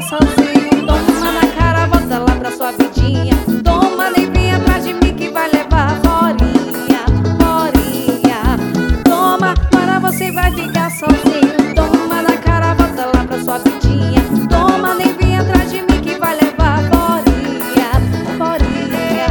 ficar sozinho. Toma na cara, volta lá pra sua vidinha. Toma, nem vem atrás de mim que vai levar forinha, forinha. Toma, agora você vai ficar sozinho. Toma na cara, volta lá pra sua vidinha. Toma, nem vem atrás de mim que vai levar forinha, forinha.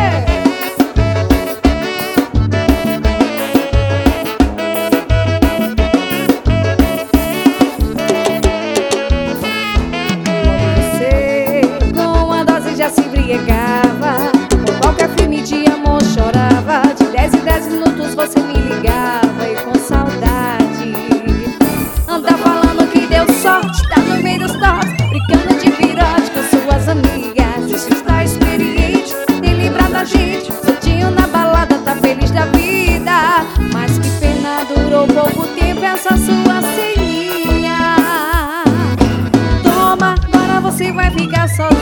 Você com a dose já se embriagava, com qualquer filme de amor chorava. De 10 em 10 minutos você me ligava e com saudade anda falando que deu sorte, tá no meio dos toques, brincando de virote com suas amigas. Isso está experiente, tem livrado da gente, soltinho na balada, tá feliz da vida. Mas que pena, durou pouco tempo essa sua ceninha. Toma, agora você vai ficar sozinho.